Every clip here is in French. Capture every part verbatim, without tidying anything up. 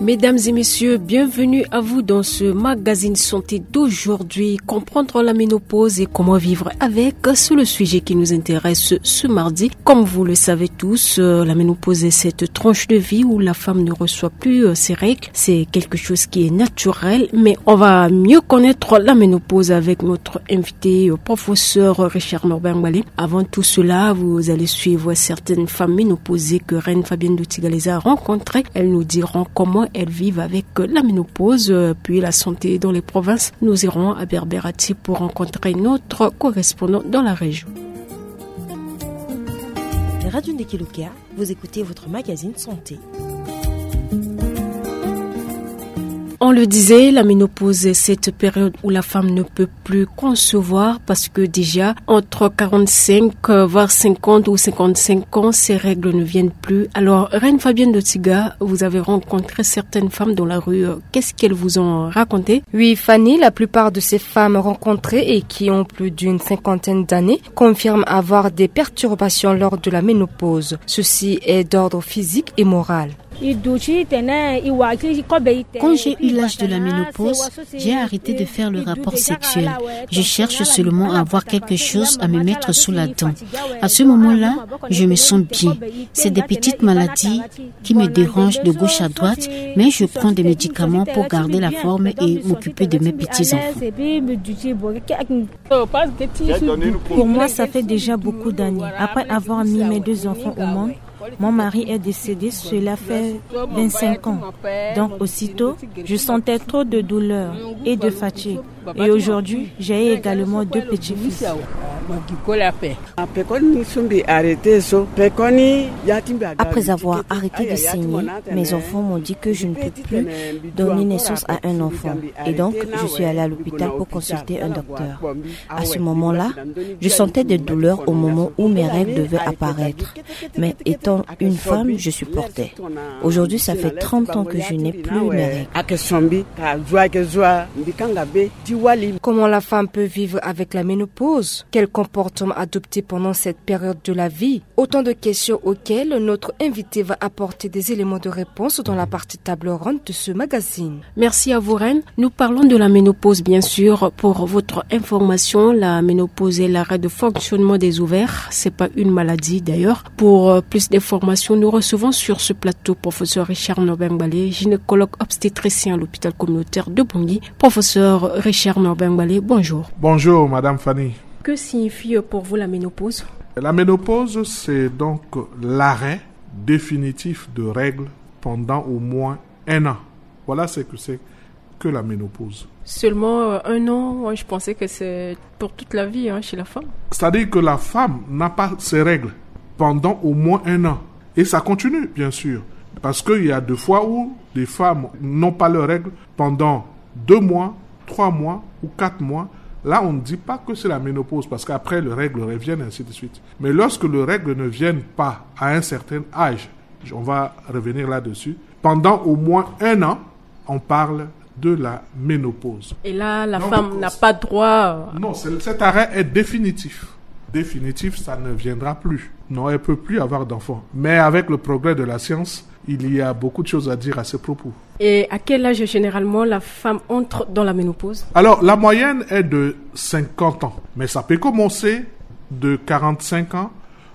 Mesdames et messieurs, bienvenue à vous dans ce magazine santé d'aujourd'hui. Comprendre la ménopause et comment vivre avec, c'est le sujet qui nous intéresse ce mardi. Comme vous le savez tous, la ménopause est cette tranche de vie où la femme ne reçoit plus ses règles. C'est quelque chose qui est naturel, mais on va mieux connaître la ménopause avec notre invité, professeur Richard Norbert Mbale. Avant tout cela, vous allez suivre certaines femmes ménopausées que Reine Fabienne Dotiga les a rencontrées. Elles nous diront comment elles vivent avec la ménopause, puis la santé dans les provinces. Nous irons à Berberati pour rencontrer notre correspondant dans la région. Radio Ndekeluka, vous écoutez votre magazine santé. On le disait, la ménopause est cette période où la femme ne peut plus concevoir parce que déjà, entre quarante-cinq, voire cinquante ou cinquante-cinq ans, ces règles ne viennent plus. Alors, Reine Fabienne Dotiga, vous avez rencontré certaines femmes dans la rue. Qu'est-ce qu'elles vous ont raconté? Oui, Fanny, la plupart de ces femmes rencontrées et qui ont plus d'une cinquantaine d'années confirment avoir des perturbations lors de la ménopause. Ceci est d'ordre physique et moral. Quand j'ai eu l'âge de la ménopause, j'ai arrêté de faire le rapport sexuel. Je cherche seulement à avoir quelque chose à me mettre sous la dent. À ce moment-là, je me sens bien. C'est des petites maladies qui me dérangent de gauche à droite, mais je prends des médicaments pour garder la forme et m'occuper de mes petits-enfants. Pour moi, ça fait déjà beaucoup d'années. Après avoir mis mes deux enfants au monde, mon mari est décédé, cela fait vingt-cinq ans. Donc aussitôt, je sentais trop de douleur et de fatigue. Et aujourd'hui, j'ai également deux petits-fils. Après avoir arrêté de saigner, mes enfants m'ont dit que je ne peux plus donner naissance à un enfant. Et donc, je suis allée à l'hôpital pour consulter un docteur. À ce moment-là, je sentais des douleurs au moment où mes règles devaient apparaître. Mais étant une femme, je supportais. Aujourd'hui, ça fait trente ans que je n'ai plus mes règles. Comment la femme peut vivre avec la ménopause? Quel comportement adopter pendant cette période de la vie? Autant de questions auxquelles notre invité va apporter des éléments de réponse dans la partie table ronde de ce magazine. Merci à vous, Reine. Nous parlons de la ménopause, bien sûr. Pour votre information, la ménopause est l'arrêt de fonctionnement des ovaires. C'est pas une maladie, d'ailleurs. Pour plus d'informations, nous recevons sur ce plateau professeur Richard Norbert Mbale, gynécologue obstétricien à l'hôpital communautaire de Bangui. Professeur Richard Norbert Mbale, bonjour. Bonjour, Madame Fanny. Que signifie pour vous la ménopause? La ménopause, c'est donc l'arrêt définitif de règles pendant au moins un an. Voilà ce que c'est que la ménopause. Seulement euh, un an, moi, je pensais que c'est pour toute la vie hein, chez la femme. C'est-à-dire que la femme n'a pas ses règles pendant au moins un an. Et ça continue, bien sûr. Parce qu'il y a des fois où les femmes n'ont pas leurs règles pendant deux mois, trois mois ou quatre mois. Là, on ne dit pas que c'est la ménopause parce qu'après, les règles reviennent, ainsi de suite. Mais lorsque les règles ne viennent pas à un certain âge, on va revenir là-dessus, pendant au moins un an, on parle de la ménopause. Et là, la Donc, femme n'a pas droit... Non, cet arrêt est définitif. Définitif, ça ne viendra plus. Non, elle ne peut plus avoir d'enfants. Mais avec le progrès de la science, il y a beaucoup de choses à dire à ce propos. Et à quel âge, généralement, la femme entre dans la ménopause? Alors, la moyenne est de cinquante ans. Mais ça peut commencer de quarante-cinq ans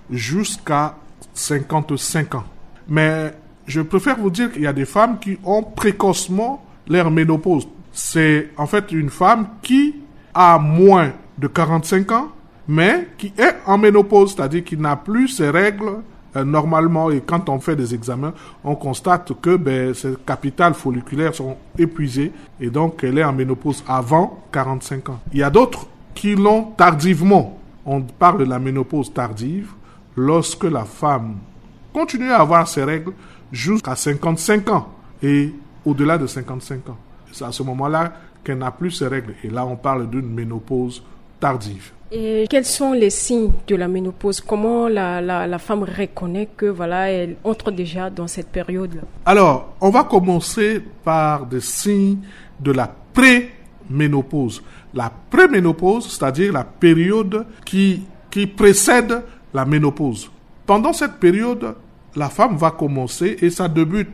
jusqu'à cinquante-cinq ans. Mais je préfère vous dire qu'il y a des femmes qui ont précocement leur ménopause. C'est en fait une femme qui a moins de quarante-cinq ans, mais qui est en ménopause, c'est-à-dire qui n'a plus ses règles euh, normalement. Et quand on fait des examens, on constate que ben, ses capitales folliculaires sont épuisées et donc elle est en ménopause avant quarante-cinq ans. Il y a d'autres qui l'ont tardivement. On parle de la ménopause tardive lorsque la femme continue à avoir ses règles jusqu'à cinquante-cinq ans et au-delà de cinquante-cinq ans. C'est à ce moment-là qu'elle n'a plus ses règles. Et là, on parle d'une ménopause tardive. Et quels sont les signes de la ménopause? Comment la, la, la femme reconnaît que voilà, elle entre déjà dans cette période-là? Alors, on va commencer par des signes de la pré-ménopause. La pré-ménopause, c'est-à-dire la période qui, qui précède la ménopause. Pendant cette période, la femme va commencer, et ça débute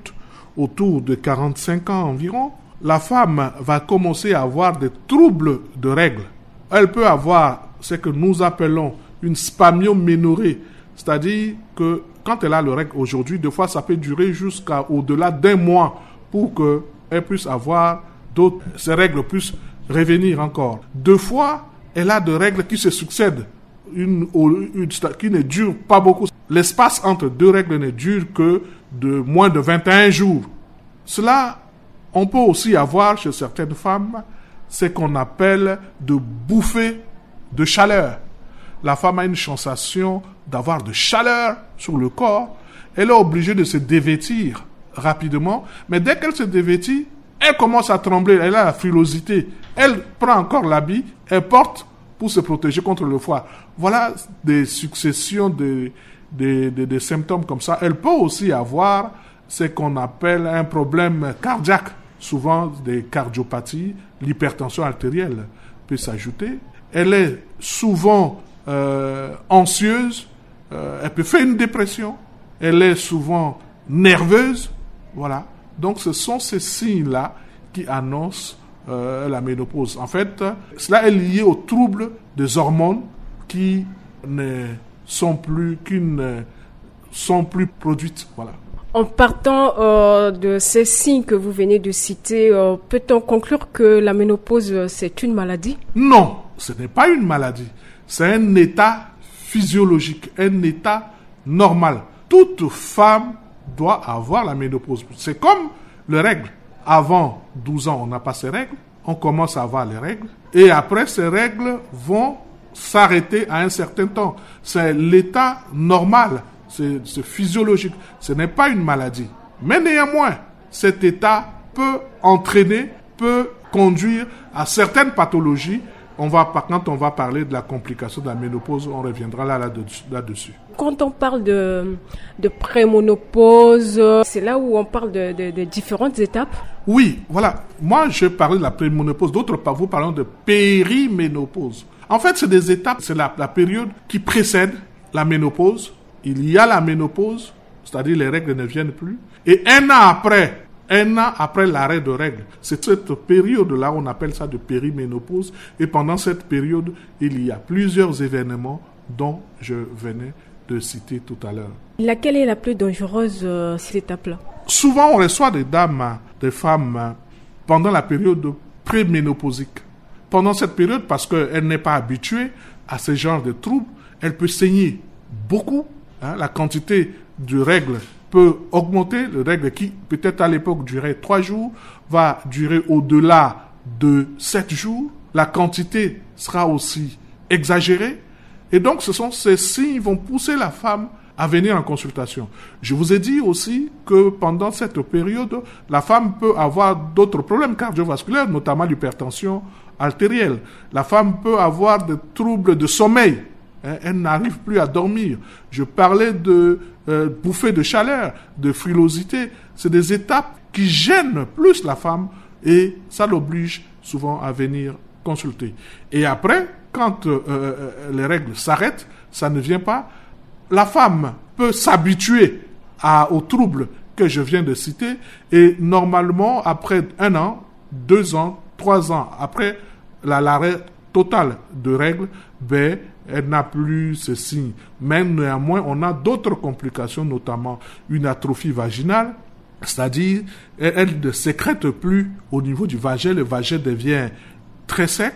autour de quarante-cinq ans environ, la femme va commencer à avoir des troubles de règles. Elle peut avoir ce que nous appelons une spamioménorrhée, c'est-à-dire que quand elle a le règle aujourd'hui, des fois ça peut durer jusqu'à au-delà d'un mois pour qu'elle puisse avoir d'autres, ces règles puissent revenir encore. Deux fois, elle a des règles qui se succèdent, une, une, qui ne durent pas beaucoup. L'espace entre deux règles ne dure que de moins de vingt et un jours. Cela, on peut aussi avoir chez certaines femmes ce qu'on appelle de bouffées de chaleur. La femme a une sensation d'avoir de chaleur sur le corps. Elle est obligée de se dévêtir rapidement, mais dès qu'elle se dévêtit, elle commence à trembler, elle a la frilosité. Elle prend encore l'habit, elle porte pour se protéger contre le froid. Voilà des successions de, de, de, de symptômes comme ça. Elle peut aussi avoir ce qu'on appelle un problème cardiaque, souvent des cardiopathies, l'hypertension artérielle peut s'ajouter. Elle est souvent euh, anxieuse, euh, elle peut faire une dépression, elle est souvent nerveuse, voilà. Donc ce sont ces signes-là qui annoncent euh, la ménopause. En fait, cela est lié aux troubles des hormones qui ne sont plus, qui ne sont plus produites, voilà. En partant euh, de ces signes que vous venez de citer, euh, peut-on conclure que la ménopause, c'est une maladie? Non, ce n'est pas une maladie. C'est un état physiologique, un état normal. Toute femme doit avoir la ménopause. C'est comme les règles. Avant douze ans, on n'a pas ces règles. On commence à avoir les règles. Et après, ces règles vont s'arrêter à un certain temps. C'est l'état normal. C'est, c'est physiologique, ce n'est pas une maladie. Mais néanmoins, cet état peut entraîner, peut conduire à certaines pathologies. On va, quand on va parler de la complication de la ménopause, on reviendra là, là-dessus. là-dessus. Quand on parle de, de préménopause, c'est là où on parle de, de, de différentes étapes? Oui, voilà. Moi, je parlais de la préménopause, d'autres par vous parlent de périménopause. En fait, c'est des étapes, c'est la, la période qui précède la ménopause. Il y a la ménopause, c'est-à-dire les règles ne viennent plus. Et un an après, un an après l'arrêt de règles, c'est cette période-là, on appelle ça de périménopause. Et pendant cette période, il y a plusieurs événements dont je venais de citer tout à l'heure. Laquelle est la plus dangereuse, euh, cette étape-là? Souvent, on reçoit des dames, des femmes, pendant la période préménopausique. Pendant cette période, parce qu'elle n'est pas habituée à ce genre de troubles, elle peut saigner beaucoup. Hein, la quantité de règles peut augmenter. Le règle qui, peut-être à l'époque, durait trois jours, va durer au-delà de sept jours. La quantité sera aussi exagérée. Et donc, ce sont ces signes qui vont pousser la femme à venir en consultation. Je vous ai dit aussi que pendant cette période, la femme peut avoir d'autres problèmes cardiovasculaires, notamment l'hypertension artérielle. La femme peut avoir des troubles de sommeil. Elle n'arrive plus à dormir. Je parlais de euh, bouffées de chaleur, de frilosité. C'est des étapes qui gênent plus la femme et ça l'oblige souvent à venir consulter. Et après, quand euh, euh, les règles s'arrêtent, ça ne vient pas. La femme peut s'habituer à, aux troubles que je viens de citer et normalement, après un an, deux ans, trois ans, après la, l'arrêt total de règles, ben, elle n'a plus ces signes. Mais néanmoins, on a d'autres complications, notamment une atrophie vaginale, c'est-à-dire elle ne sécrète plus au niveau du vagin, le vagin devient très sec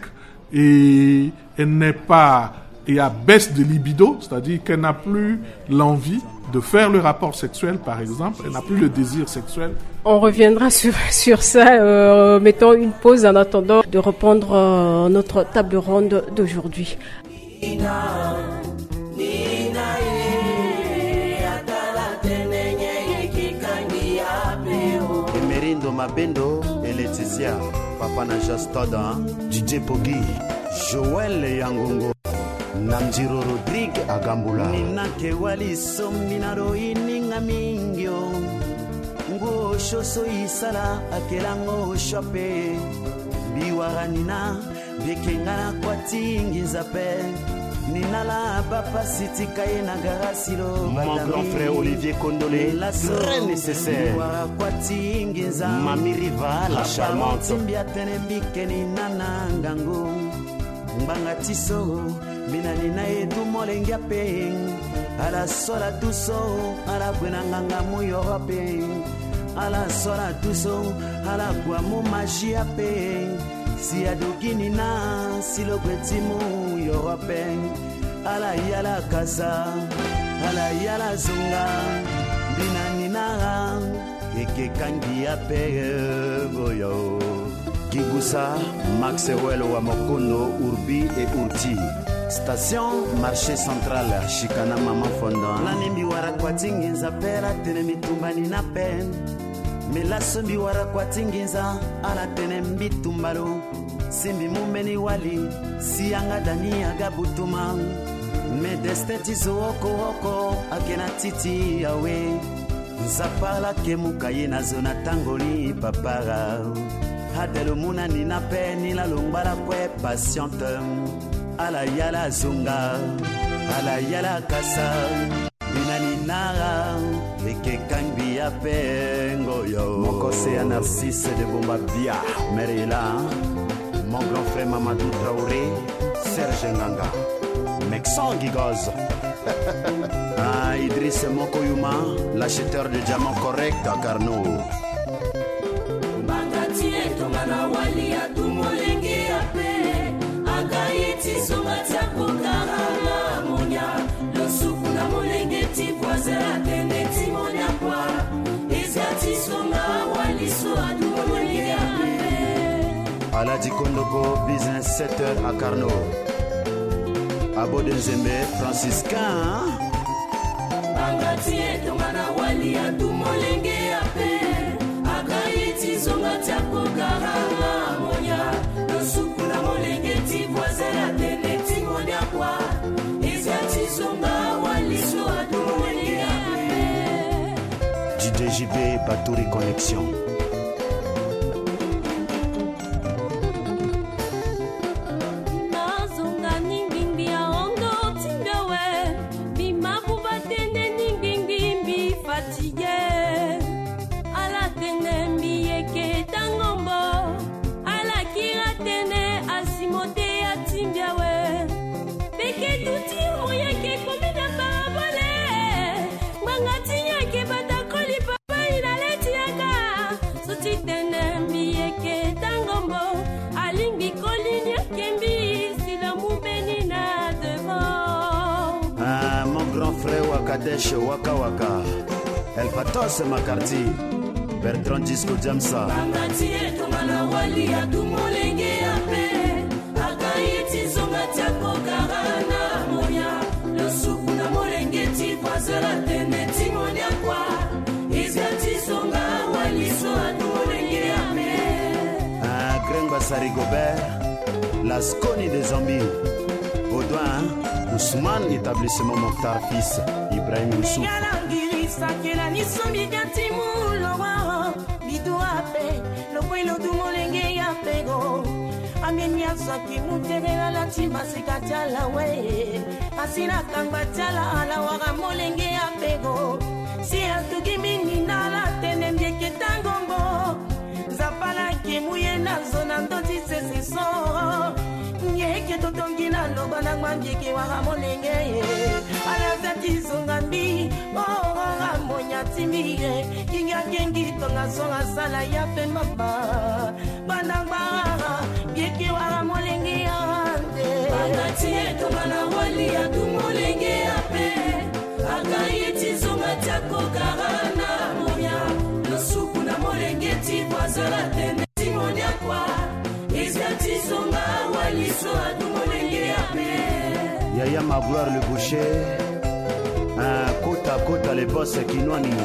et elle n'est pas, il y a baisse de libido, c'est-à-dire qu'elle n'a plus l'envie de faire le rapport sexuel, par exemple, elle n'a plus le désir sexuel. On reviendra sur, sur ça, euh, mettons une pause en attendant de reprendre euh, notre table ronde d'aujourd'hui. Emerindo Mabendo et Laetitia, Papa na Jastoda, D J Pogi, Joël Yangongo, Namjiro Rodrigue Agambula. Nina kewali sominaro ininga mingyo, ngo shoso isala akelango shope, biwaranina bekengana kwa tingi zape. Ninala papa siti kaye na garasilo. Mon grand frère Olivier Kondolé, très nécessaire. Mami Riva, la charmante. Mbia tenembi keni nana ngango. Mbanga tiso, minani na edu molengia pe. Ala sola tuso, ala kwena nganga mu Europe. Ala sola tuso, ala kwa mu magia pe. Si adogini na silo kwetimu Europe. Ala yala kasa, ala yala zunga. Binani na eke kangi ape goyo. Kigusa, Maxwell Wamokono, Urbi et Urti. Station marché central Chikana Mama Fondant. La nembi wara kwa tinginza pera tenemi tumbani na pen. Mela sombi wara kwa tinginza ala tenembi tumbalo. Simbi mumeni wali sianga dani aga butuma. Me destin tizo oko oko akena titi yawe. Nzapala kemuka ye na zona tangoli papara. Hadelo muna ni na pe ni la longbala kwe patiente. Ala yala zunga, ala yala kasa. Binani nara, eke kangbi ya pengo yo. Mon conseiller Narcisse de Bomba Bia, Merila. Mon grand frère Mamadou Traoré, Serge Nganga. Mexan Gigoz. Ah, Idriss Mokoyuma, l'acheteur de diamants correct à Carnot. Bagati et Tomana Wali à Dumolenge Ape. Agaiti Somata Pokarala Monia. Le Sukuna Molenge Tipoisera Teneti Monia Kwa. Ezati Soma Wali Soa Dumolenge Ape. Aladi Kondoko, business setter à Carnot. Abo de Zembe, franciscain. Bangati et Tomana Wali à Dumolenge Ape. Agaiti Somata Pokarala Monia. Le Sukuna Molenge Tipoisera Teneti Monia Kwa. Ezati Soma Wali Soa Dumolenge Ape. D J J B, Batouri Connexion. Frère Wakadesh Waka Waka El Patos Makarti Bertrand Disco Jamsa Bangati et Tomana Wali à Dumolenge Ape. Agaiti Zonga Tiako Karana Moya. Le Sukuna Molenge Tipoisera Teneti Monia Kwa. Ezati Zonga Wali Soa Dumolenge Ape. Ah, Greng Bassari Gobert La Sconi des Zombies Audouin Ousmane, établissement Mokhtar fils Ibrahim Moussou. Amenya saki muterela la tima sikatala we. Asina kangba tala ala waga molenge ya pego. Si atugi mini nala tenemye ketangombo. Zapala kemuye na zona ndoti sesiso. Nyeke totongi na loba na mwambike waga molenge. Ala zati zongambi. Oh waga monya timire. Kinga kengi tonga songa sala ya pe mama. Banangba Yeke wara molenge ande. Bangati eto mana wali ya du molenge ape. Agayeti zonga tako karana moya. Losuku na molenge ti wazara tene timonia kwa. Izati zonga wali so adu molenge ape. Yaya Magloire le boucher. Un côte à côte les boss kinwani.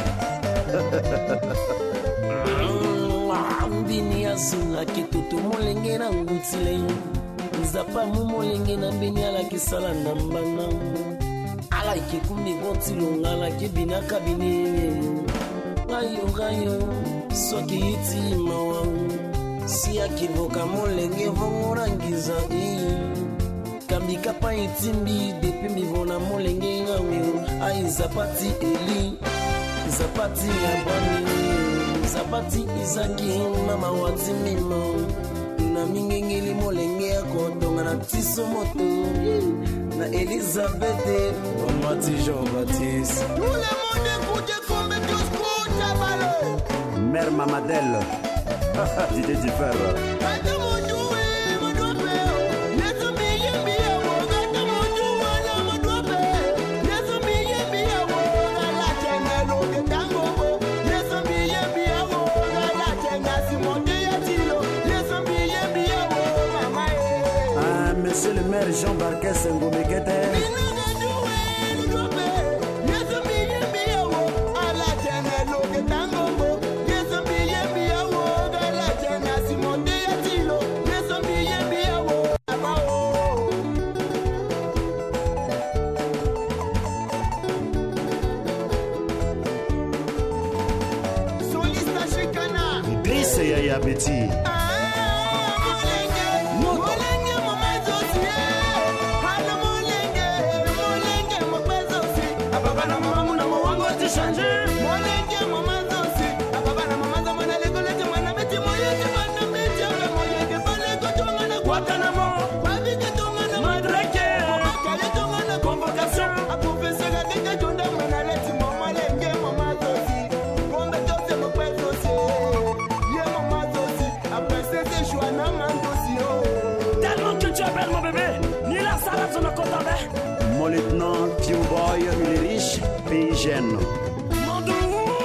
Mbini ya zula kitutu molenge na ngutile. Nzapa mu molenge na mbini ala kisala na mbana. Ala ikikumbi goti lunga la kibina kabine. Ayo gayo soki iti mawa. Si akivoka molenge vongorangiza i. mbikapa itimbi depi mivona molenge ngangu ai zapati eli zapati yabwani zapati izaki mama wati mimo na mingengeli molenge yako tonga na tiso moto na Elisabeth Omati Jean-Baptiste tout le monde écoute comme tous coûte balé Mère Mamadelle Didier Differ Monsieur le maire Jean Barquès Ngomekete Brice Yaya Betty Mon lieutenant Pio Boy, il est riche, pays jeune. Mon doux,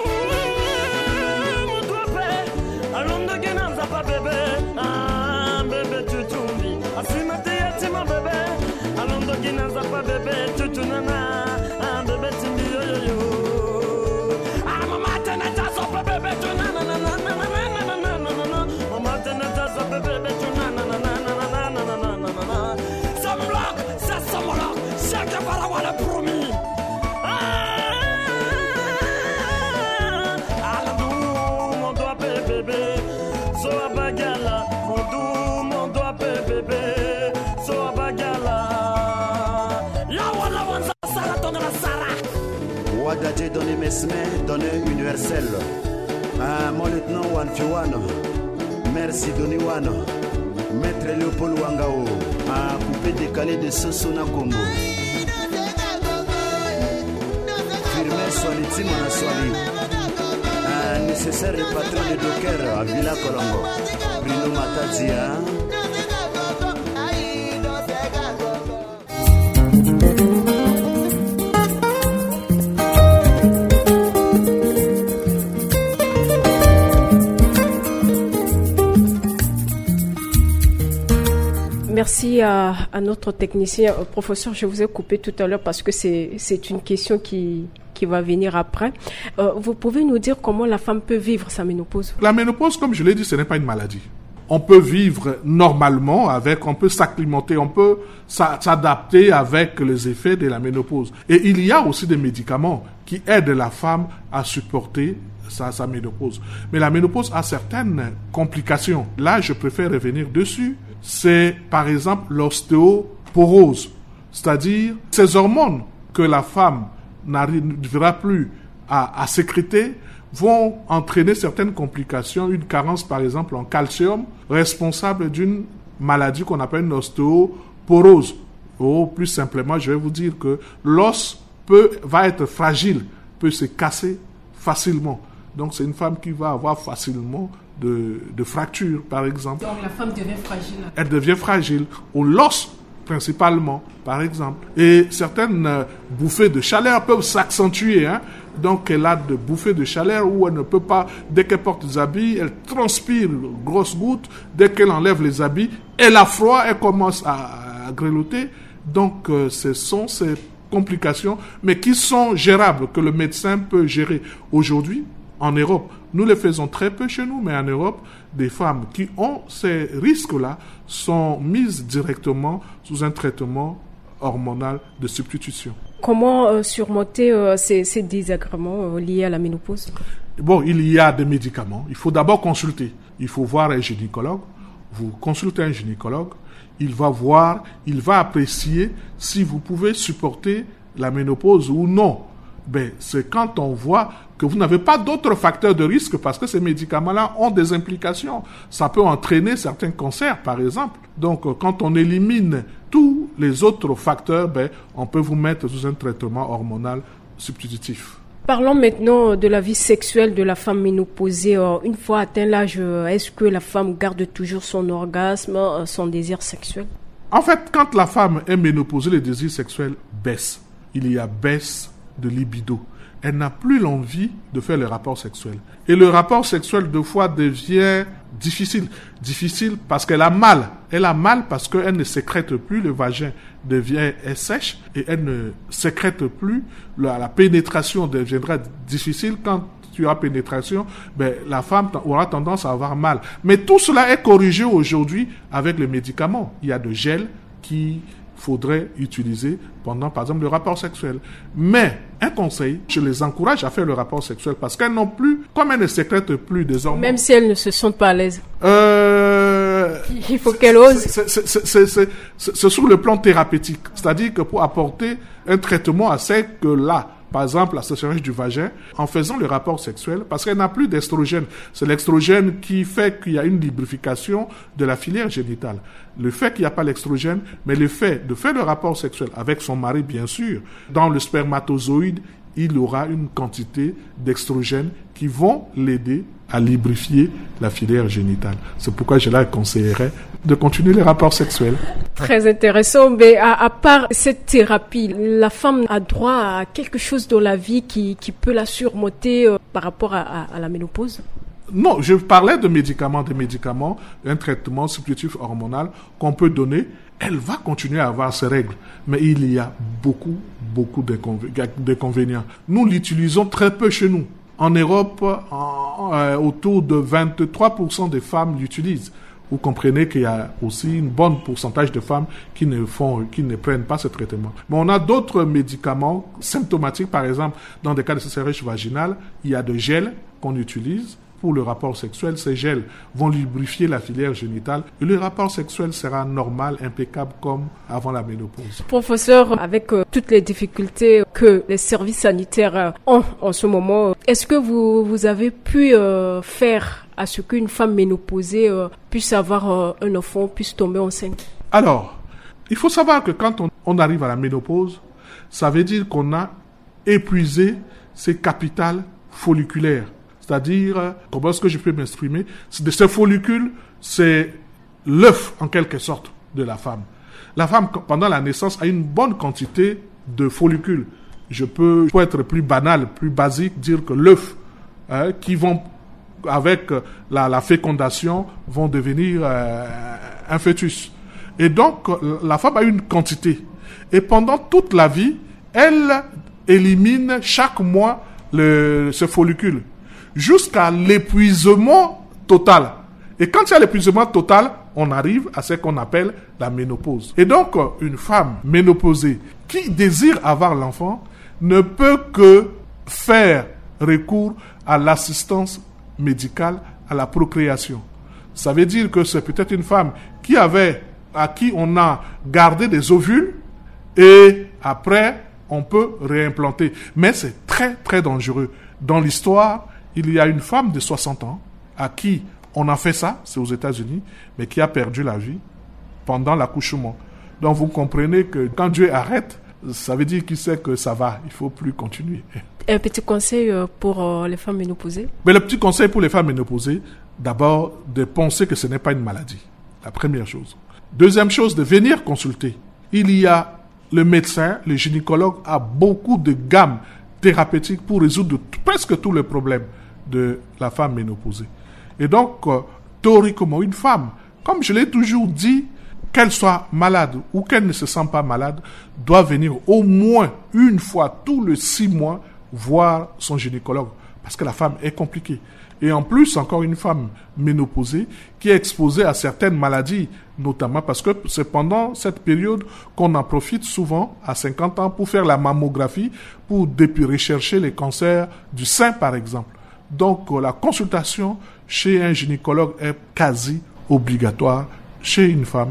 mon doux père, allons de Guénanza, pas bébé. Ah, bébé, tu tombes. Asima te yati, mon bébé. Allons de Guénanza, pas bébé, tu tombes. Ah, bébé, tu me yo yo yo. Ah, maman, t'es net à son bébé, tu na na na na na na na na na na. Maman, t'es net à son bébé, tu na na na na na na na na na na na. Ça me bloque, ça ça me bloque. Chacun va l'avoir le promis. Aladou, mon doigt bébé. So abagala, mon doux, mon doigt bébé. So abagala. La wala wanza sara donne la sara. Wadadje donne mesme, donne universel. Ah, mon lieutenant Wan Fiwan. Merci Doni Wan. Maître Léopold Wangao. Ah, coupé décalé de Sosona Combo. Swali Timona Swali un nécessaire patron de Docker à Villa Colombo Bruno Matadia Merci à, à notre technicien. Professeur, je vous ai coupé tout à l'heure parce que c'est, c'est une question qui, qui va venir après. Euh, vous pouvez nous dire comment la femme peut vivre sa ménopause? La ménopause, comme je l'ai dit, ce n'est pas une maladie. On peut vivre normalement avec, on peut s'acclimater, on peut s'adapter avec les effets de la ménopause. Et il y a aussi des médicaments qui aident la femme à supporter sa, sa ménopause. Mais la ménopause a certaines complications. Là, je préfère revenir dessus. C'est par exemple l'ostéoporose, c'est-à-dire ces hormones que la femme n'arrivera plus à, à sécréter vont entraîner certaines complications, une carence par exemple en calcium, responsable d'une maladie qu'on appelle une ostéoporose. Ou plus simplement, je vais vous dire que l'os peut, va être fragile, peut se casser facilement. Donc c'est une femme qui va avoir facilement de, de fractures, par exemple. Donc la femme devient fragile. Elle devient fragile. Ou l'os, principalement, par exemple. Et certaines euh, bouffées de chaleur peuvent s'accentuer. Hein. Donc elle a de bouffées de chaleur où elle ne peut pas, dès qu'elle porte des habits, elle transpire grosses gouttes. Dès qu'elle enlève les habits, elle a froid, elle commence à, à grelotter. Donc euh, ce sont ces complications, mais qui sont gérables, que le médecin peut gérer. Aujourd'hui, en Europe, nous le faisons très peu chez nous, mais en Europe, des femmes qui ont ces risques-là sont mises directement sous un traitement hormonal de substitution. Comment euh, surmonter euh, ces, ces désagréments euh, liés à la ménopause? Bon, il y a des médicaments. Il faut d'abord consulter. Il faut voir un gynécologue. Vous consultez un gynécologue. il va voir, il va apprécier si vous pouvez supporter la ménopause ou non. Ben, c'est quand on voit que vous n'avez pas d'autres facteurs de risque parce que ces médicaments-là ont des implications. Ça peut entraîner certains cancers, par exemple. Donc, quand on élimine tous les autres facteurs, ben, on peut vous mettre sous un traitement hormonal substitutif. Parlons maintenant de la vie sexuelle de la femme ménopausée. Une fois atteint l'âge, est-ce que la femme garde toujours son orgasme, son désir sexuel? En fait, quand la femme est ménopausée, le désir sexuel baisse. Il y a baisse de libido. Elle n'a plus l'envie de faire le rapport sexuel. Et le rapport sexuel, deux fois, devient difficile. Difficile parce qu'elle a mal. Elle a mal parce qu'elle ne sécrète plus, le vagin devient est sèche et elle ne sécrète plus. La, la pénétration deviendra difficile. Quand tu as pénétration, ben, la femme aura tendance à avoir mal. Mais tout cela est corrigé aujourd'hui avec les médicaments. Il y a de gel qui faudrait utiliser pendant, par exemple, le rapport sexuel. Mais, un conseil, je les encourage à faire le rapport sexuel parce qu'elles n'ont plus, comme elles ne sécrètent plus des hormones. Même si elles ne se sentent pas à l'aise. Euh, Il faut qu'elles osent. C'est, c'est, c'est, c'est, c'est, c'est sur le plan thérapeutique. C'est-à-dire que pour apporter un traitement à celle-là, par exemple, la sécheresse du vagin, en faisant le rapport sexuel, parce qu'elle n'a plus d'estrogène. C'est l'extrogène qui fait qu'il y a une lubrification de la filière génitale. Le fait qu'il n'y a pas l'extrogène, mais le fait de faire le rapport sexuel avec son mari, bien sûr, dans le spermatozoïde, il aura une quantité d'extrogènes qui vont l'aider à lubrifier la filière génitale. C'est pourquoi je la conseillerais de continuer les rapports sexuels. Très intéressant, mais à, à part cette thérapie, la femme a droit à quelque chose dans la vie qui, qui peut la surmonter euh, par rapport à, à, à la ménopause? Non, je parlais de médicaments, des médicaments, un traitement substitutif hormonal qu'on peut donner. Elle va continuer à avoir ses règles, mais il y a beaucoup, beaucoup d'inconvénients. Nous l'utilisons très peu chez nous. En Europe, en, euh, autour de vingt-trois pour cent des femmes l'utilisent. Vous comprenez qu'il y a aussi un bon pourcentage de femmes qui ne font, qui ne prennent pas ce traitement. Mais on a d'autres médicaments symptomatiques, par exemple, dans des cas de sécheresse vaginale, il y a des gels qu'on utilise pour le rapport sexuel. Ces gels vont lubrifier la filière génitale et le rapport sexuel sera normal, impeccable comme avant la ménopause. Professeur, avec euh, toutes les difficultés que les services sanitaires euh, ont en ce moment, est-ce que vous, vous avez pu euh, faire à ce qu'une femme ménopausée euh, puisse avoir euh, un enfant, puisse tomber enceinte? Alors, il faut savoir que quand on, on arrive à la ménopause, ça veut dire qu'on a épuisé ses capitales folliculaires. C'est-à-dire, comment est-ce que je peux m'exprimer? De ces follicules, c'est l'œuf, en quelque sorte, de la femme. La femme, pendant la naissance, a une bonne quantité de follicules. Je peux, pour être plus banal, plus basique, dire que l'œuf, hein, qui vont, avec la, la fécondation, vont devenir euh, un fœtus. Et donc, la femme a une quantité. Et pendant toute la vie, elle élimine chaque mois le, ce follicule, jusqu'à l'épuisement total. Et quand il y a l'épuisement total, on arrive à ce qu'on appelle la ménopause. Et donc, une femme ménopausée qui désire avoir l'enfant ne peut que faire recours à l'assistance médicale à la procréation. Ça veut dire que c'est peut-être une femme qui avait, à qui on a gardé des ovules et après, on peut réimplanter. Mais c'est très, très dangereux. Dans l'histoire, il y a une femme de soixante ans à qui on a fait ça, c'est aux États-Unis, mais qui a perdu la vie pendant l'accouchement. Donc vous comprenez que quand Dieu arrête, ça veut dire qu'il sait que ça va, il ne faut plus continuer. Un petit conseil pour les femmes ménopausées? Mais le petit conseil pour les femmes ménopausées, d'abord de penser que ce n'est pas une maladie, la première chose. Deuxième chose, de venir consulter. Il y a le médecin, le gynécologue a beaucoup de gammes thérapeutiques pour résoudre presque tous les problèmes de la femme ménopausée. Et donc, euh, théoriquement, une femme, comme je l'ai toujours dit, qu'elle soit malade ou qu'elle ne se sent pas malade, doit venir au moins une fois tous les six mois voir son gynécologue. Parce que la femme est compliquée. Et en plus, encore une femme ménopausée qui est exposée à certaines maladies, notamment parce que c'est pendant cette période qu'on en profite souvent à cinquante ans pour faire la mammographie, pour rechercher les cancers du sein, par exemple. Donc, la consultation chez un gynécologue est quasi obligatoire chez une femme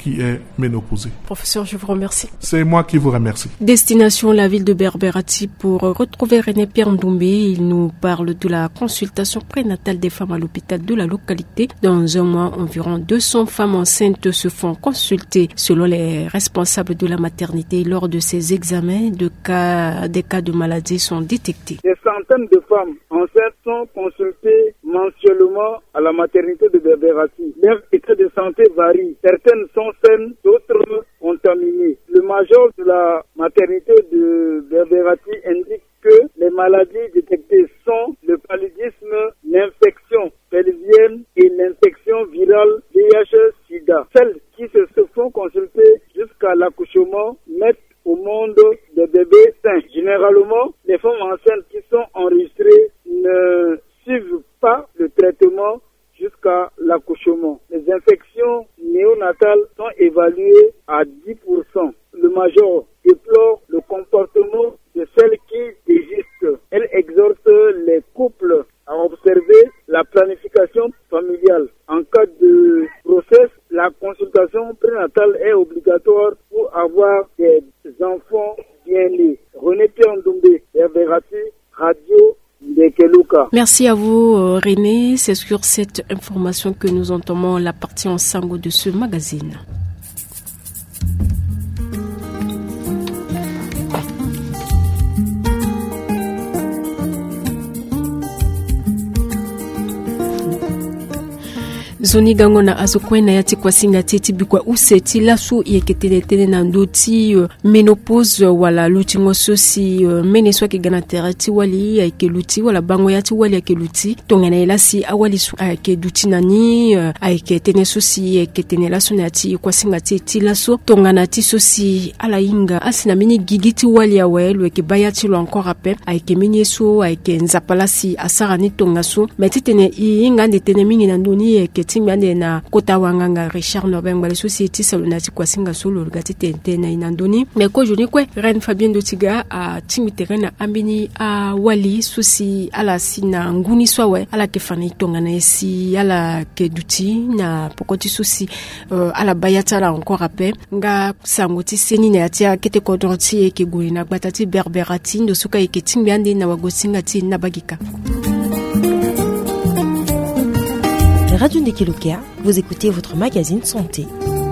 qui est ménopausé. Professeur, je vous remercie. C'est moi qui vous remercie. Destination la ville de Berberati pour retrouver René Pierre Ndombé. Il nous parle de la consultation prénatale des femmes à l'hôpital de la localité. Dans un mois, environ deux cents femmes enceintes se font consulter selon les responsables de la maternité. Lors de ces examens, de cas, des cas de maladie sont détectés. Des centaines de femmes enceintes sont consultées mensuellement à la maternité de Berberati. Leur état de santé varie. Certaines sont saines, d'autres contaminées. Le major de la maternité de Berberati indique que les maladies détectées sont le paludisme, l'infection pelvienne et l'infection virale V I H sida. Celles qui se font consulter jusqu'à l'accouchement mettent au monde des bébés sains. Généralement, les femmes enceintes qui sont enregistrées ne suivent pas le traitement jusqu'à l'accouchement. Les infections néonatales sont évaluées à dix pour cent. Le major déplore le comportement de celles qui désistent. Elle exhorte les couples à observer la planification familiale. En cas de grossesse, la consultation prénatale est obligatoire pour avoir des enfants bien nés. René Pierre Ndombé, Berberati, Radio Ndekeluka. Merci à vous René. C'est sur cette information que nous entamons la partie en sango de ce magazine. Zoni gangona azokwena yati kwa singa teti bikwa useti lasu yeketele tele na ndoti uh, menopause uh, wala luti ngoso si uh, meneswa ke gana terati wali ya ke luti wala bango yati wali ya ke luti tongana elasi awali su ya ke duti nani uh, ya ke teneso si ya ke tenela su yati kwa singa teti lasu tongana ti so si ala inga asina mini gigiti wali ya welu ke bayati lo encore ape ya ke minyeso ya ke nzapala si asara ni tongaso metitene inga ndetene mingi na ndoni ya ke timbiande na kota wanganga Richard Nobeng bale société salonati kwa singa solo gati tente na inandoni mais ko joni kwe Reine Fabien Dotiga a timiterena na ambini a wali susi ala sina nguni swawe ala ke fani tonga na esi ala ke duti na pokoti susi uh, ala bayata la encore ape nga sangoti seni na atia kete kodronti ke goina batati Berberati ndo suka yake timbiande na wagosinga ti na bagika. Radio Ndekeluka, vous écoutez votre magazine Santé.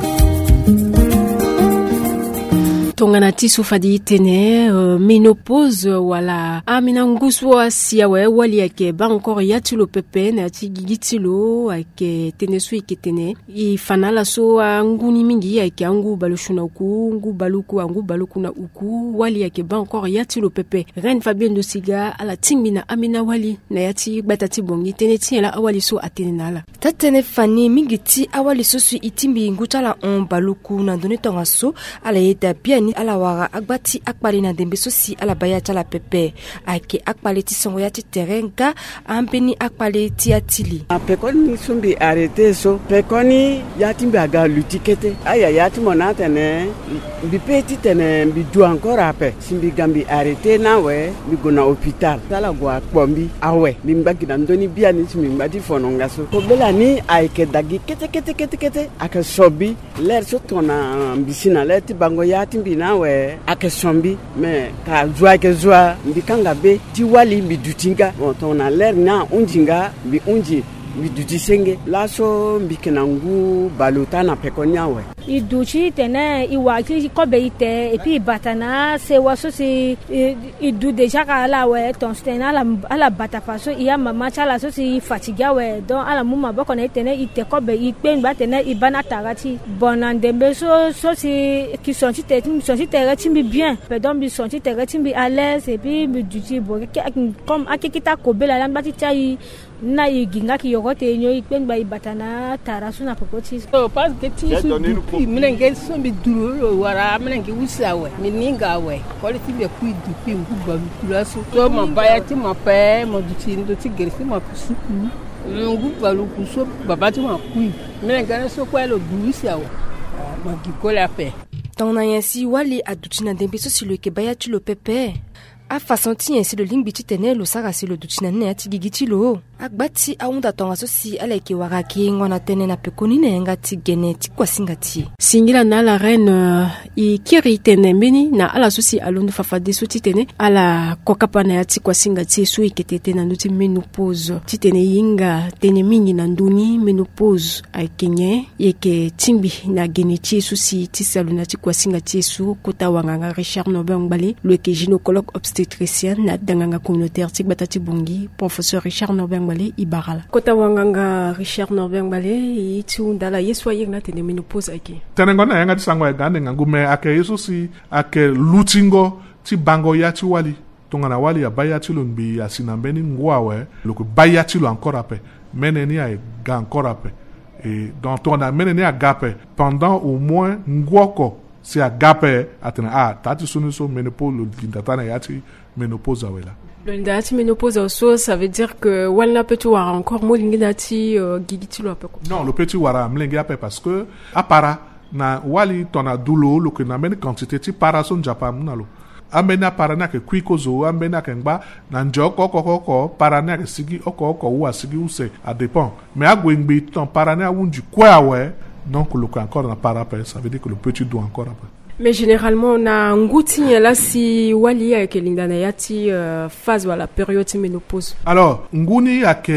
Tongana tisu fadi tene uh, menopause wala amina nguswa siawe wali yake ba encore yati lo pepe na ti gigitilo ake tene su iketene I fanala so nguni mingi yake angu balushuna uku ngu baluku angu baluku na uku wali yake ba encore yati lo pepe Reine Fabien Dosiga ala timbina amina wali na yati batati bongi tene ti la awali so atene nala tatene fani mingi ti awali so su itimbi ngutala on baluku na doni tonga so ala yeta piani ala wara agbati akpali na dembe sosi ala bayata la pepe ake akpali ti songo yati terenga ampeni akpali ti atili pekoni sumbi arrêté so pekoni yati mbaga lutikete aya yati monate ne bi petit tene bi du encore ape simbi gambi arrêté na we bi gona hôpital sala gwa pombi awe bi mbagi na ndoni biani simbi mbadi fononga so ko bela ni aike dagi kete kete kete kete aka sobi l'air so tona bisina leti bango yati mbina we ake sombi mais ka joie ke joie mbikanga be ti wali bi dutinga bon tona l'air na unjinga bi unji biduti senge laso mbikenangu balotana pekonia we iduchi tene iwaki kobe ite et puis batana se waso si idu déjà kala we ton stena ala ala batafaso iya mama chala so si fatiga we donc ala muma boko na tene ite kobe ipen ba tene ibana tarati bonandembe so so si qui sont ti sont ti timbi bien pardon bi sont ti timbi à l'aise et puis biduchi bo comme akikita kobe la lamba ti tai na yiginga ki yogote nyo ipen ba ibatana tarasu na pokoti so pas que ti su dupi menenge so mi duro wara menenge usawe mininga we quality be ku dupi nguba kulaso so ma baya ti ma pe mo duti ndo ti gerisi ma kusu nguba lu kuso baba ti ma ku menenge so kwa lo dusawe ma gikola pe tona yansi wali adutina dembe so si le ke baya ti lo pepe a façon ti ainsi le ling biti tene lo sara si le dutina ne ati gigiti lo Agbati aunda tonga so si aleki waraki ngona tene na pekonine ngati geneti kwa singati. Singila na la reine i kiri tene mbeni na ala so si alundu fafade so titene ala kokapana ya ti kwa singati so iketete na nuti menopause. Titene yinga tene mingi na nduni menopause ay kenye yeke timbi na geneti so si tisaluna ti kwa singati so kota wanganga Richard Norbert Ngbale le ke gynécologue obstétricien na danganga communautaire ti batati bongi professeur Richard Norbert Ngbale ibarala. Kota wanganga Richard Norbert Ngbale itu ndala yeso yinga tene menopause ake. Tene ngona yanga ti sangwa gande ngume ake yeso si ake lutingo ti bango ya ti wali tongana wali ya baya ti lo nbi asinambeni ngwawe lo ko baya ti lo encore ape meneni a ga encore ape et donc on a meneni a gape pendant au moins ngwoko si a gape atena ah tati sunu so menopause lo dindatana ya ti menopause awela. Le ndati menopause also, ça veut dire que wala peut wara encore mo lingidati gigiti lo apeko. Non, le petit wara mlingi ape parce que apara na wali tona dulo lo que na meni quantité ti para son japa munalo. Ambena para na ke kwikozo ambena ke ngba na njoko kokoko para na ke sigi okoko wa sigi use a dépend. Mais agwengbi ton para na wunji kwa we donc le encore na para pe ça veut dire que le petit doit encore après. Mais généralement, on a un goût là si wali avec l'indanayati phase ou la période de ménopause. Alors, nguni avec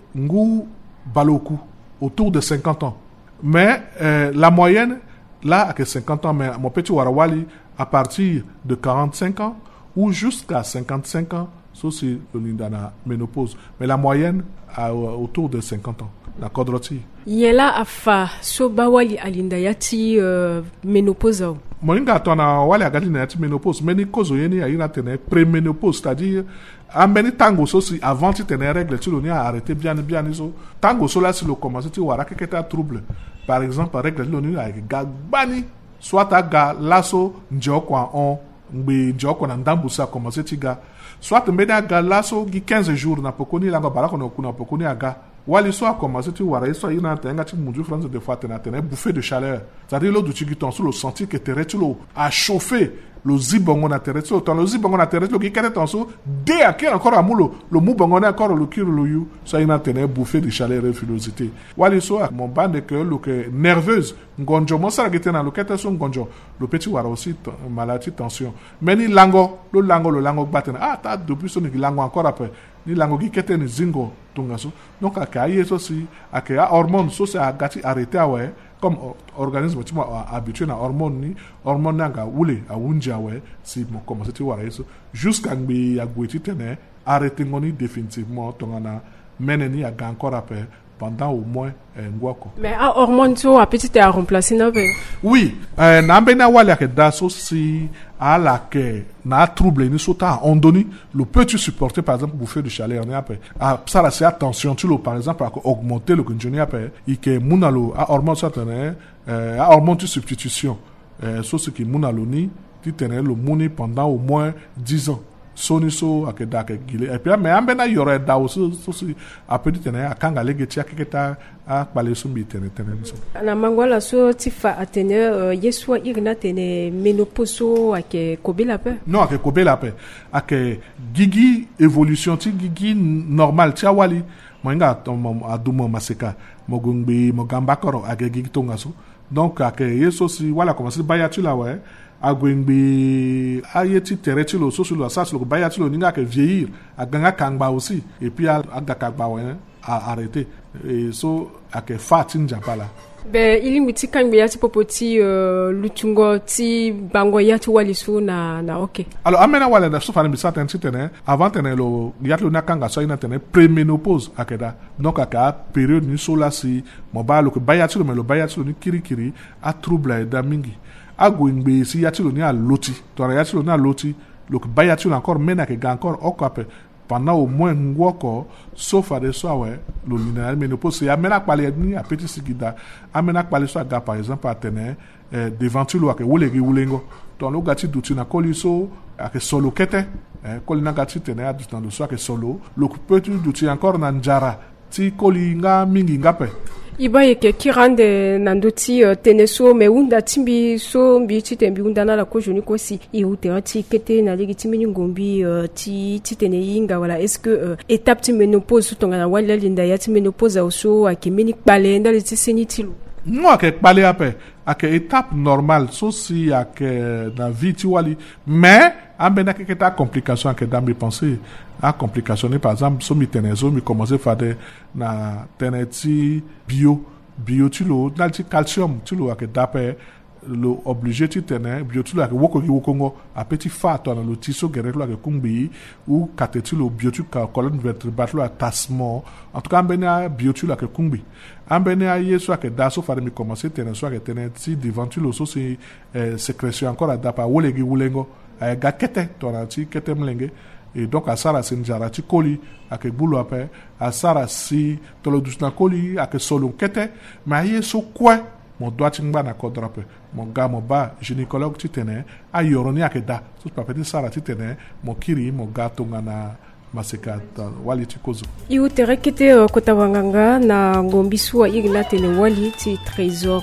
ngu baloku autour de cinquante ans. Mais euh, la moyenne là avec cinquante ans, mais mon petit warawali à partir de quarante-cinq ans ou jusqu'à cinquante-cinq ans, ça c'est l'indana ménopause. Mais la moyenne à, autour de cinquante ans. D'accord, Droti. Yela afa so bawali alindayati uh, ménopause. Moinga tona wale agali na yati ménopause meni kozo yeni ayina tene pré-ménopause, c'est-à-dire ambeni tango so si avant ti tene règle tu l'oni a arrêté bien bien iso tango so là si lo commencer ti wara keketa trouble par exemple règle l'oni a ga bani soit a ga laso njoko on ngbe njoko na ndambu sa commencer ti ga soit mbeni a ga laso gi quinze jours na pokoni langa bara kono kuna pokoni aga wali so a commencé tu wara so ina tenga ti mundu france de fois tena tena bouffée de chaleur, c'est-à-dire l'eau du tigiton sur le sentir que terre tu l'eau a chauffé le zibongo na terre tu l'eau le zibongo na terre tu l'eau qui kete tanso dès à quel encore amulo le mubongo na encore le kiro le you so ina tena bouffée de chaleur et frilosité wali so mon bande que le que nerveuse ngonjo mo sara gete na le kete so ngonjo le petit wara aussi maladie tension mais ni lango le lango le lango batena ah ta depuis son ni lango encore après ni lango gi kete ni zingo tungaso donc akaye so si akaya hormone so c'est agati arrêté ouais comme organisme tu m'as habitué na hormone ni hormone nanga wule a wunja ouais si mo commencer tu wara eso jusqu'à ngbi ya gweti tene arrêté ngoni définitivement tongana meneni ya encore après pendant au moins un mois. Mais à hormone tu a petit à remplacer na be. Oui, euh na mbena wala ke daso si à la que na trouble ni sota ondoni le peux-tu supporter par exemple bouffer de chaleur ni après à ça là c'est attention tu le par exemple à augmenter le conjuni après et que munalo à hormone certaine euh à hormone de substitution euh so ce qui munalo ni tu tenais le muni pendant au moins dix ans. Soniso akeda ke gile et puis mais ambena yore da so so a petit tene akanga legeti aketa a pale so mi tene tene so na mangwala so tifa atene yeswa irna tene menopause ake kobela pe non ake kobela pe ake gigi évolution ti gigi normal ti awali moinga adumo maseka mogungbi mogamba koro ake gigi tonga so donc ake yeso si wala commencer baya tu la ouais agwengbi ayeti tereti lo so sur la sas lo bayati lo ninga ke vieillir aganga kangba aussi et puis aga kangba ouais a arrêter et so ake fatin japala be ili miti kangbe yati popoti uh, lutungo ti bango yati walisu na na okay alors amena wala da so fa mbisa ten tene avant tene lo yati lo nakanga so ina tene préménopause akeda donc aka période ni so la si mo ba lo ke bayati lo me lo bayati lo ni kirikiri a trouble da mingi agwengbe si yatilo ni a loti to ara yatilo ni a loti lo ke bayatilo encore mena ke ga encore okape pendant au moins ngwoko sauf à des soirs le minéral ménopause ya mena pale ni a petit sigida amena pale so ga par exemple à tener eh, devant tilo ke wolegi wulengo to lo gati duti na koliso ake solo kete eh, kolina gati tener à distance de so ke solo lo petit duti encore na njara ti kolinga mingi ngape iba yeke kirande nandoti uh, teneso me unda timbi so mbi chitembi unda na la ko joni ko si i utera ti kete na ligi timini ngombi uh, ti ti tene yinga wala est-ce que uh, étape ti ménopause tonga na wala linda ya ti ménopause oso akemeni kpale nda le ti seni tilu no ake kpale ape ake étape normale so si ake na vie ti wali mais ambena ke ta complication ake dambi penser a complication par exemple so mi tene so mi commencer fade na tene ti bio bio ti lo na ti calcium ti lo ake dape lo obligé ti tene bio ti lo ake woko ki woko ngo apeti fa to na lo ti so gere lo ake kumbi ou kate ti lo bio ti ka colonne vertébrale lo atasmo en tout cas ambena bio ti lo ake kumbi ambena ye so ake da so fade mi commencer tene so ake tene ti devant ti lo so si eh, sécrétion encore adapa wolegi wulengo eh, ga kete to na ti kete mlenge et donc asara si njara ti koli ake bulu ape asara si tolo dusna koli ake solo kete ma ye so kwe mon doit ti ngba na kodrape mon ga mo ba gynécologue ti tene a yoroni ake da so pa peti sara ti tene mo kiri mo ga tonga na maseka wali ti kozo iu tere kete uh, kota wanganga na ngombi suwa igna tene wali ti trésor.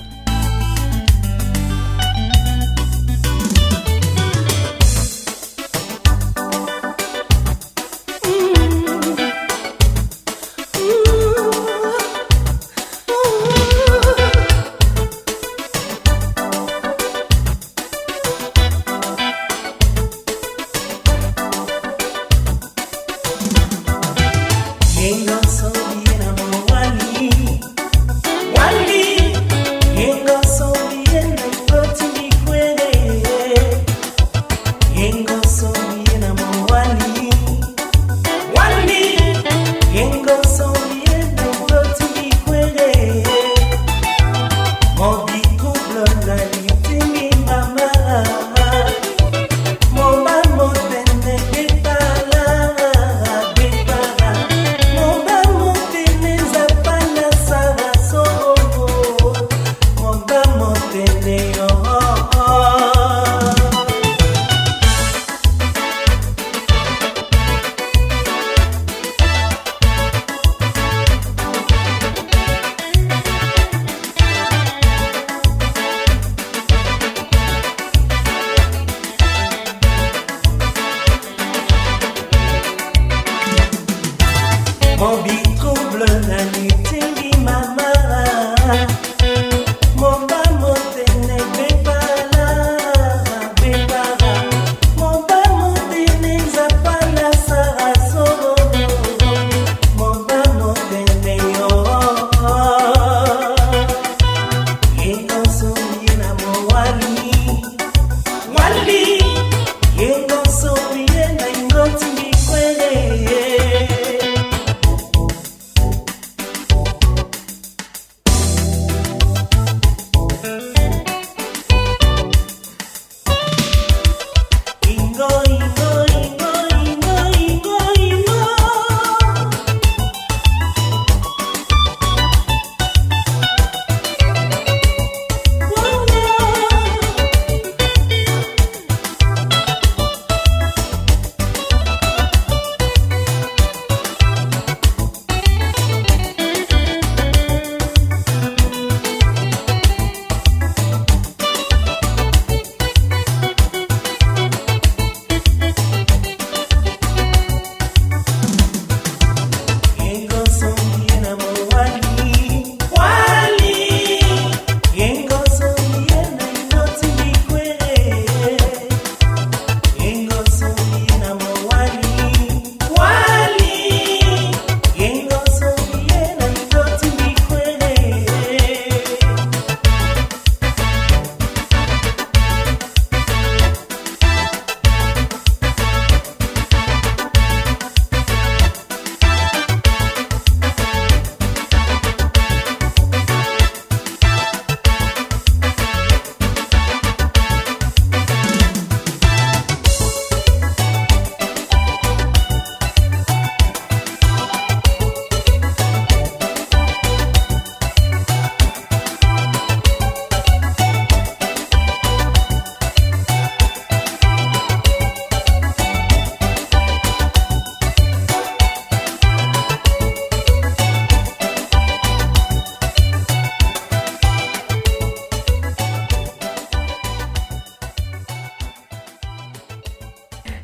Yeah.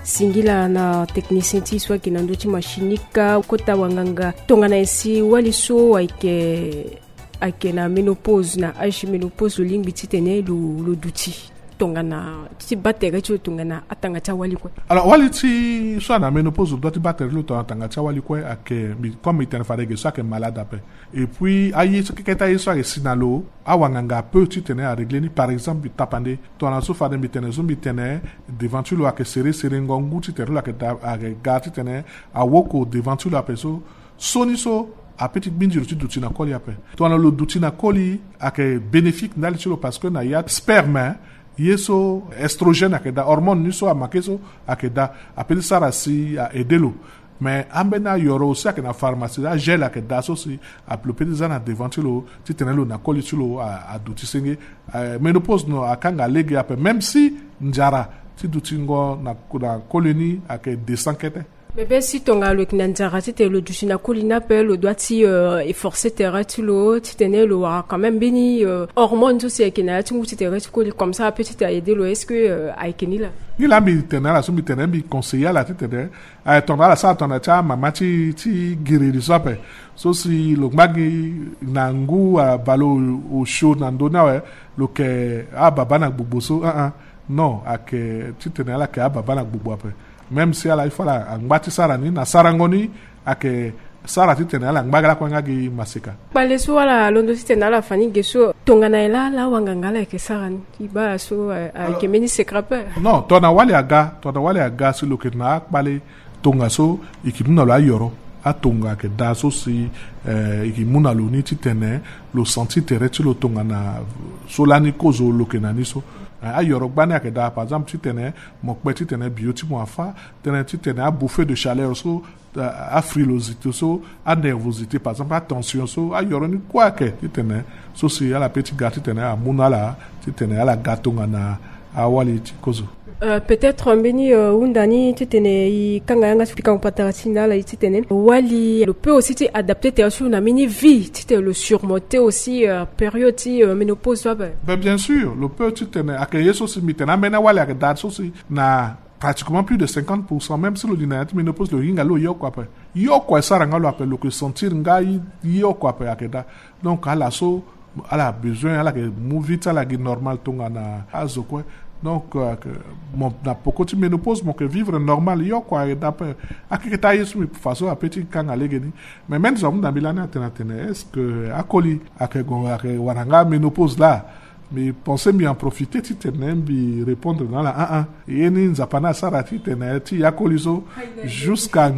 singila na technicien ti so ke nando ti machinika kota wanganga tongana esi wali so aike aike na menopause na âge menopause lo lingbi ti tene lo lo duti tongana ti battere ti tongana atanga ti awali kue. Alors wali ti so na ménopause do ti battere lo atanga ti awali kue ake comme itene farege so ake malade ape. Et puis ayi so keketa yi so ake sinalo awanganga peu ti tene a régler ni par exemple tapande tona so fade mitene so mitene devant tu lo ake serré serré ngongu ti tene lo ake da ake ga ti tene awoko devant tu lo ape so soni so a petit binjiro ti duti na koli ape. Tona lo duti na koli ake bénéfique ndali ti lo parce que na ya sperme yeso estrogène akeda hormone ni so amakeso akeda apeli sara si a edelo mais ambena yoro aussi akena pharmacie a gel akeda so si aplopeli zana devantilo ti tenelo na kolitulo a, a duti senge uh, menopause no akanga lege ape même si njara ti duti ngo na na koloni ake desankete. Bébé si tonga lo kinanzara ti te lo dushina kulina pe lo doit ti euh, efforcer terre tu lo ti tene lo a quand même béni euh, hormone tout c'est kina ti nguti terre tu comme ça petit a aider lo est-ce que euh, a kini là ni la mi tene la so mi tene bi conseiller la ti tene a tonga la sa tonga cha mama ti ti giriri so pe so si lo gbagi na ngu a balo o show na ndona we lo ke a baba na gbogbo so ah ah non a ke ti tene la ke a baba na gbogbo ape. Même si ala ifala angbati sara ni na sarangoni ake sara ti tene ala ngbagala kwa ngagi masika. Bale so wala londo ti tene ala fani geso tongana ela la wangangala ke sara ni iba so ake meni secrape. Non, tona wale aga, tona wale aga si lo ke na akbale tonga so ikimuna lo ayoro. A tonga ke da so si eh, ikimuna lo ni ti tene lo senti tere ti lo tonga na solani kozo lo ke na ni so. A yoro gbani ake da par exemple ti tene mokpe ti tene bio ti mo afa tene ti tene a bouffée de chaleur so a frilosité so a nervosité par exemple a tension so a yoro ni kwa ke ti tene so si ala petit gars ti tene a muna la ti tene ala gatonga na a wali ti kozo. Euh, peut-être mbeni uh, undani titene i kanga yanga fika mpataratina la titene wali le peut aussi adapter te sur na mini vie tite le surmonter aussi uh, période ti uh, ménopause ba ben bien sûr le peut titene accueillir so si mitena mena wali ak date so si na pratiquement plus de cinquante pour cent même si le dinati ménopause le ringa lo yo quoi yo quoi ça ranga lo appelle le que sentir nga yo quoi akeda donc ala so ala besoin ala que move ala que normal tonga na azo quoi. Donc, euh, mon na pokoti ménopause, mon que vivre normal, yo quoi, d'après, à quelque taille, de façon à petit quand à l'égénie. Mais même si on a mis l'année à est-ce que, à coli, à que, à waranga ménopause là, mais pensez m'y en profiter, tu t'en bi répondre dans la un un. Et ni zapana sarati t'en ti à coliso, jusqu'à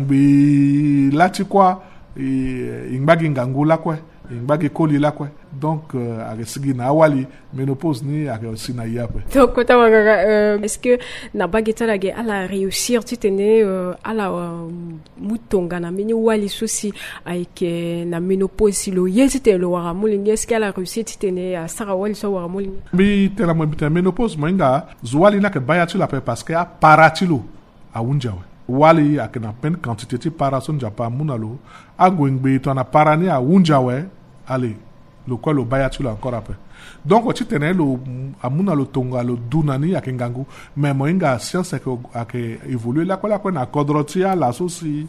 bi là tu quoi, et imbagi ngangula quoi. Imbagi koli la quoi. Donc euh, avec sigi na wali ménopause ni avec aussi na yape. Donc kota wanga euh, est-ce que na bageta la ge ala réussir tu tene euh, ala euh, mutonga na mini wali souci avec euh, na ménopause si lo yesi te lo wara mulingi est-ce qu'elle a réussi tu tene à sara wali so wara mulingi. Bi te la mo bita ménopause moinga zwali na ke bayatu la pe parce que a paratilo a unjawe. Wali akena pen quantité ti parason japa munalo agwengbe to na parani a unjawe allez le quoi le baya tu là encore après donc tu tenais le amuna le tonga le dunani akengangu mais moinga science que ake évoluer la quoi la quoi na kodrotia la soci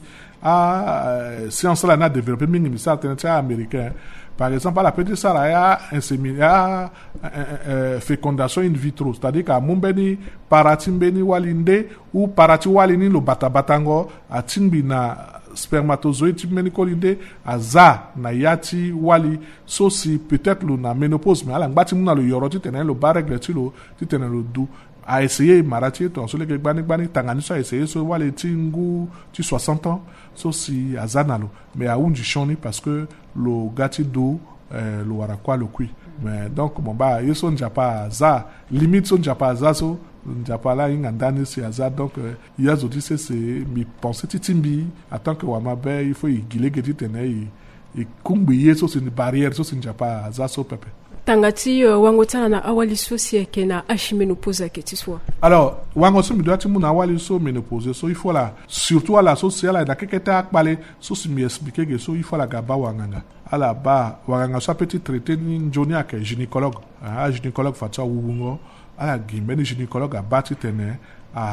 a science là na développé mingi misal tenait américain par exemple la petite saraya insémination fécondation in vitro c'est-à-dire qu'à mumbeni paratimbeni walinde ou parati walini lo batabatango atimbi na spermatozoïde type ménicolinde aza na yati wali so si peut-être le na ménopause mais ala ngati muna le yoroti tenen le baregle ti lo ti tenen le du a essayé marati to so le gbani gbani tangani so a essayé so wali tingu ti soixante ans so si aza na lo mais a unji shoni parce que le gati do euh, le wara kwa le kui mais donc mon ba yeso njapa za limite so njapa za so njapala inga ndani si aza donc il y a zoti c'est c'est mi penser titimbi attends que wama be il faut igile geti tene i kumbi yeso c'est une barrière so c'est njapa za so pepe tangati uh, wango tana na awali so si ke na achimenopause ke tiswa alors wango so mi doit ti muna awali so ménopause so il faut la surtout à la sociale da keketa akbale so si mi expliquer que so il faut la gaba wanganga ala ba wanganga so petit traiter ni njoni ake gynécologue ah gynécologue fatwa wubungo ala gimbeni gynécologue a bati tene a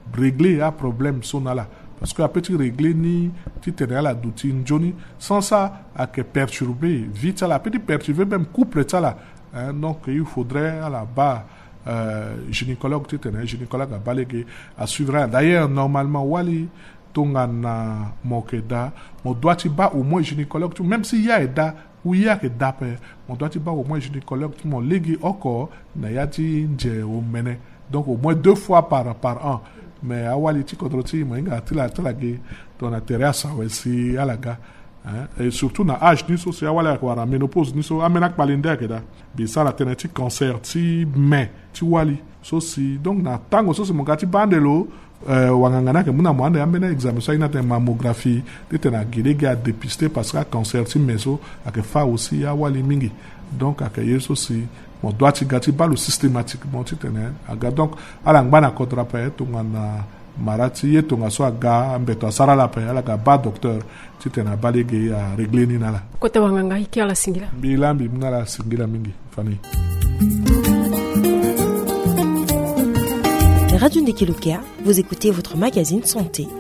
régler un problème sonala parce que après tu régler ni tu te la douti Johnny sans ça à que perturber vite ça la petit perturber même couple ça là hein, donc il faudrait à la bas euh, gynécologue tu te gynécologue à balayer à suivre d'ailleurs normalement wali tongana mokeda mon doit tu bas au moins gynécologue même s'il y a da ou il y a que d'après mon doit tu bas au moins gynécologue tout mon légui encore na yati nje au mene donc au moins deux fois par par an mais awali ti kontroti moinga tila tila ge ton intérêt ça aussi à la gars hein et surtout na âge ni so c'est awali kwa la ménopause ni so amena palinde ke da bi ça la teneti cancer ti mais ti wali so si donc na tango so c'est mon gati bandelo euh wangangana ke muna mwanda amena examen ça ina te mammographie te na gide ga dépister parce que cancer ti meso ake fa aussi awali mingi donc ake yeso si mon doit ti gati balu systématiquement ti tene aga donc ala ngana kontra pe to ngana marati ye to ngaso aga ambeto sara la pe ala ga ba docteur ti tene balege a régler ni nala kota wanganga hiki ala singila bilambi mnala singila mingi fani Radio Ndekelukia, vous écoutez votre magazine santé.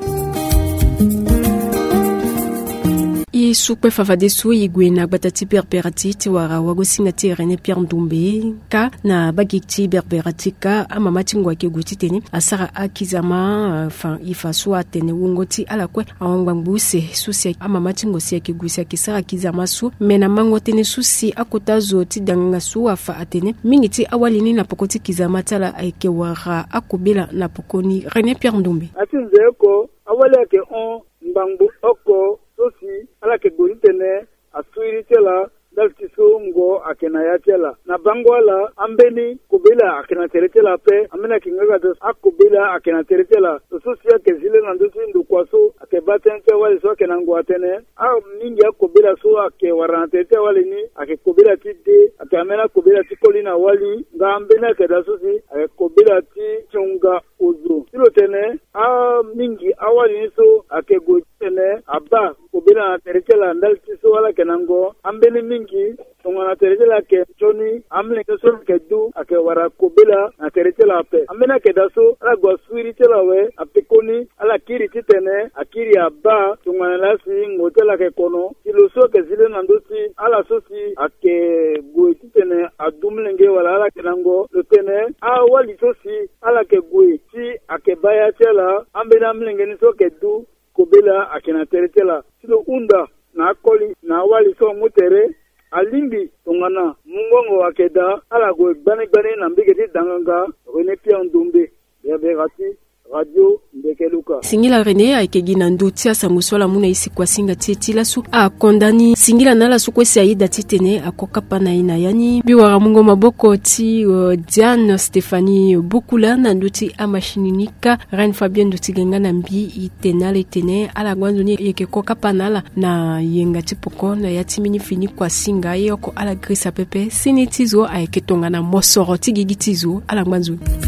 I sukwe favadesu igwena batati berberati ti wara wagosinga ti René Pierre Ndombe ka na bagikti berberati ka amamati ngwake gutiteni asara akizama enfin ifaso atene wongoti alakwe awangwambuse susi amamati ngosi yake gusi akisara kizama su mena mangotene susi akota zoti danga su afa atene mingiti awalini na pokoti kizama tala aike wara akobela na pokoni René Pierre Ndombe atinzeko awale ke on mbangbu oko sosi ala ke goritene asuiritela daltiso ngo akena yatela na bangwala ambeni kubila akena teretela pe amena kingaga dos akubila akena teretela sosi ya kezile na ndosi ndo kwaso ake batente wale so akena ngo atene a mingi akubila so ake warantete wale ni ake kubila tide ake amena kubila tikolina wali ngambena ke dasosi ake kubila ti chunga uzu silo tene a mingi awali so ake gotene aba kubila na teretela ndaltiso wala kenango ambeni mingi tongana teretela ke choni amle ke so ke du ake wara kubila na teretela pe amena ke daso ala go suiritela we apekoni ala kiri titene akiri aba tongana lasi ngotela ke kono siloso ke zile na ndosi ala sosi ake go titene adumlenge wala ala kenango tene a wali sosi ala ke go ti ake baya tela ambena mlenge ni so ke du kubila akena teretela silo unda na koli na wali so mutere alimbi tongana mungongo akeda ala go gbane gbane na mbigeti danganga René Pierre Ndombe ya berati Radio Ndekeluka. Singila René aikegina ndotia sangusola muna isi kwa singa tietila su a kondani singila nala su kwesi aida titene akoka pana ina yani biwara mungo maboko ti uh, Diane Stéphanie Bukula na nduti amashininika Reine Fabien nduti gengana mbi itenale tene ala gwanzoni yeke koka panala na yenga tipoko na yatimini fini kwa singa yoko ala grisa pepe sinitizo aiketongana mosoro tigigitizo ala gwanzoni.